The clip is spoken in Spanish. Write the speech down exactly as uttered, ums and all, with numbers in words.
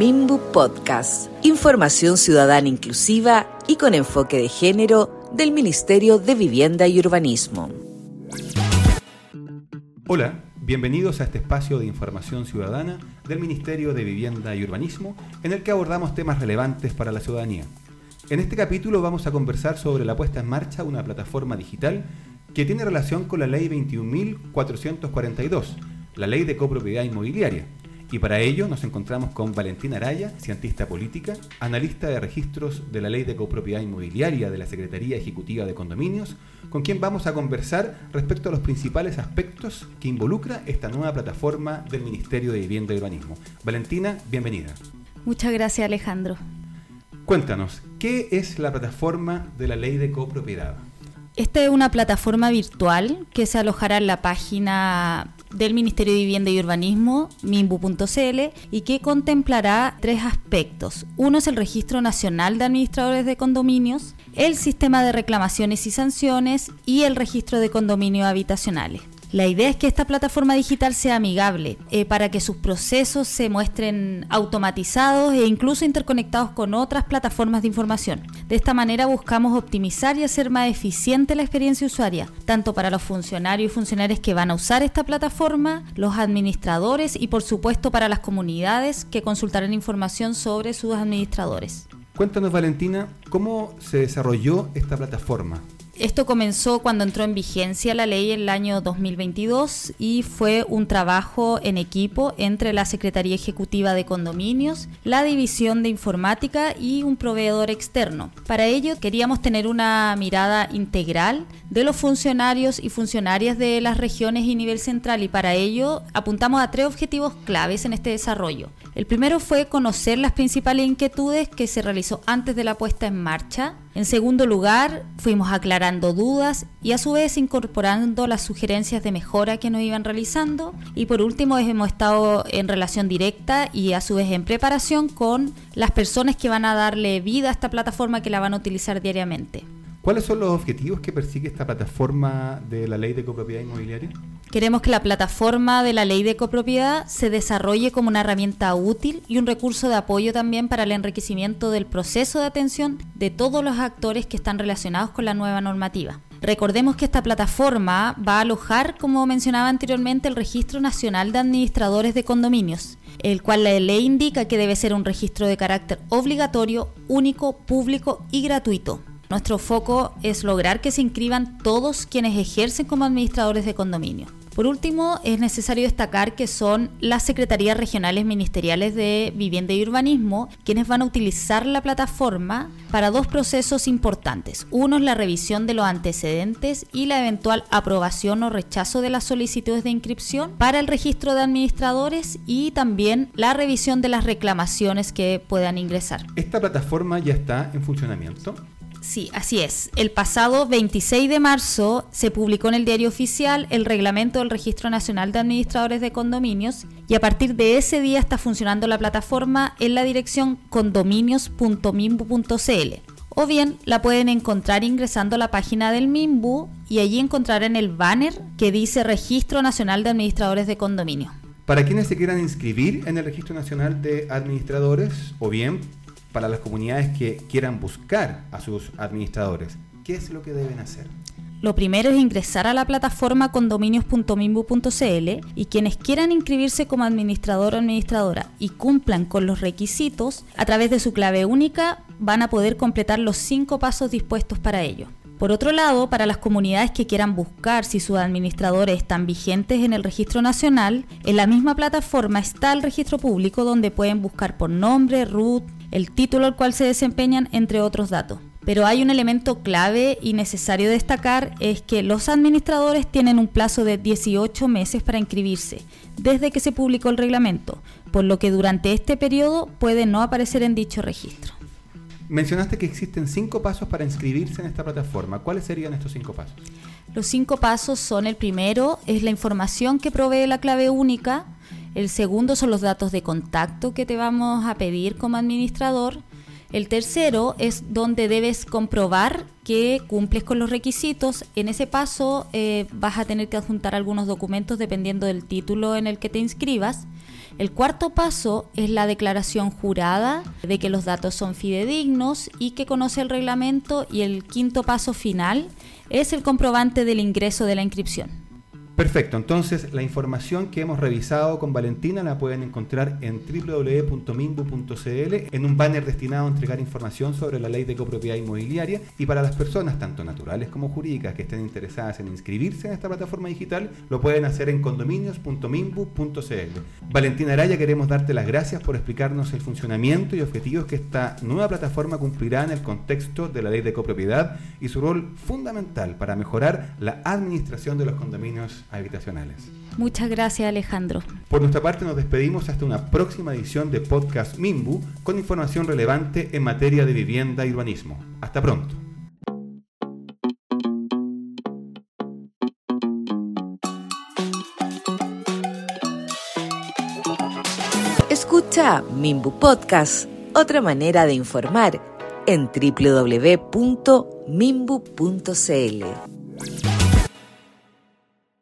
Minbu Podcast, información ciudadana inclusiva y con enfoque de género del Ministerio de Vivienda y Urbanismo. Hola, bienvenidos a este espacio de información ciudadana del Ministerio de Vivienda y Urbanismo, en el que abordamos temas relevantes para la ciudadanía. En este capítulo vamos a conversar sobre la puesta en marcha de una plataforma digital que tiene relación con la Ley veintiún mil cuatrocientos cuarenta y dos, la Ley de Copropiedad Inmobiliaria. Y para ello nos encontramos con Valentina Araya, cientista política, analista de registros de la Ley de Copropiedad Inmobiliaria de la Secretaría Ejecutiva de Condominios, con quien vamos a conversar respecto a los principales aspectos que involucra esta nueva plataforma del Ministerio de Vivienda y Urbanismo. Valentina, bienvenida. Muchas gracias, Alejandro. Cuéntanos, ¿qué es la plataforma de la Ley de Copropiedad? Esta es una plataforma virtual que se alojará en la página del Ministerio de Vivienda y Urbanismo, minbu punto c l, y que contemplará tres aspectos. Uno es el Registro Nacional de Administradores de Condominios, el Sistema de Reclamaciones y Sanciones y el Registro de Condominios Habitacionales. La idea es que esta plataforma digital sea amigable eh, para que sus procesos se muestren automatizados e incluso interconectados con otras plataformas de información. De esta manera buscamos optimizar y hacer más eficiente la experiencia usuaria, tanto para los funcionarios y funcionarias que van a usar esta plataforma, los administradores y por supuesto para las comunidades que consultarán información sobre sus administradores. Cuéntanos, Valentina, ¿cómo se desarrolló esta plataforma? Esto comenzó cuando entró en vigencia la ley en el año dos mil veintidós y fue un trabajo en equipo entre la Secretaría Ejecutiva de Condominios, la División de Informática y un proveedor externo. Para ello queríamos tener una mirada integral de los funcionarios y funcionarias de las regiones y nivel central, y para ello apuntamos a tres objetivos claves en este desarrollo. El primero fue conocer las principales inquietudes que se realizó antes de la puesta en marcha. En segundo lugar, fuimos aclarando dudas y a su vez incorporando las sugerencias de mejora que nos iban realizando. Y por último, hemos estado en relación directa y a su vez en preparación con las personas que van a darle vida a esta plataforma, que la van a utilizar diariamente. ¿Cuáles son los objetivos que persigue esta plataforma de la Ley de Copropiedad Inmobiliaria? Queremos que la plataforma de la Ley de Copropiedad se desarrolle como una herramienta útil y un recurso de apoyo también para el enriquecimiento del proceso de atención de todos los actores que están relacionados con la nueva normativa. Recordemos que esta plataforma va a alojar, como mencionaba anteriormente, el Registro Nacional de Administradores de Condominios, el cual la ley indica que debe ser un registro de carácter obligatorio, único, público y gratuito. Nuestro foco es lograr que se inscriban todos quienes ejercen como administradores de condominio. Por último, es necesario destacar que son las Secretarías Regionales Ministeriales de Vivienda y Urbanismo quienes van a utilizar la plataforma para dos procesos importantes. Uno es la revisión de los antecedentes y la eventual aprobación o rechazo de las solicitudes de inscripción para el registro de administradores, y también la revisión de las reclamaciones que puedan ingresar. ¿Esta plataforma ya está en funcionamiento? Sí, así es. El pasado veintiséis de marzo se publicó en el Diario Oficial el reglamento del Registro Nacional de Administradores de Condominios, y a partir de ese día está funcionando la plataforma en la dirección condominios punto minbu punto c l. O bien la pueden encontrar ingresando a la página del Minbu y allí encontrarán el banner que dice Registro Nacional de Administradores de Condominios. Para quienes se quieran inscribir en el Registro Nacional de Administradores, o bien para las comunidades que quieran buscar a sus administradores, ¿qué es lo que deben hacer? Lo primero es ingresar a la plataforma condominios punto minbu punto c l, y quienes quieran inscribirse como administrador o administradora y cumplan con los requisitos, a través de su clave única van a poder completar los cinco pasos dispuestos para ello. Por otro lado, para las comunidades que quieran buscar si sus administradores están vigentes en el registro nacional, en la misma plataforma está el registro público, donde pueden buscar por nombre, R U T, el título al cual se desempeñan, entre otros datos. Pero hay un elemento clave y necesario destacar, es que los administradores tienen un plazo de dieciocho meses para inscribirse, desde que se publicó el reglamento, por lo que durante este periodo puede no aparecer en dicho registro. Mencionaste que existen cinco pasos para inscribirse en esta plataforma. ¿Cuáles serían estos cinco pasos? Los cinco pasos son: el primero es la información que provee la clave única, el segundo son los datos de contacto que te vamos a pedir como administrador, el tercero es donde debes comprobar que cumples con los requisitos. En ese paso eh, vas a tener que adjuntar algunos documentos dependiendo del título en el que te inscribas. El cuarto paso es la declaración jurada de que los datos son fidedignos y que conoce el reglamento, y el quinto paso final es el comprobante del ingreso de la inscripción. Perfecto, entonces la información que hemos revisado con Valentina la pueden encontrar en doble u doble u doble u punto minbu punto c l, en un banner destinado a entregar información sobre la ley de copropiedad inmobiliaria, y para las personas tanto naturales como jurídicas que estén interesadas en inscribirse en esta plataforma digital, lo pueden hacer en condominios punto minbu punto c l. Valentina Araya, queremos darte las gracias por explicarnos el funcionamiento y objetivos que esta nueva plataforma cumplirá en el contexto de la ley de copropiedad y su rol fundamental para mejorar la administración de los condominios habitacionales. Muchas gracias, Alejandro. Por nuestra parte nos despedimos hasta una próxima edición de Podcast Minbu con información relevante en materia de vivienda y urbanismo. Hasta pronto. Escucha Minbu Podcast, otra manera de informar, en doble u doble u doble u punto minbu punto c l.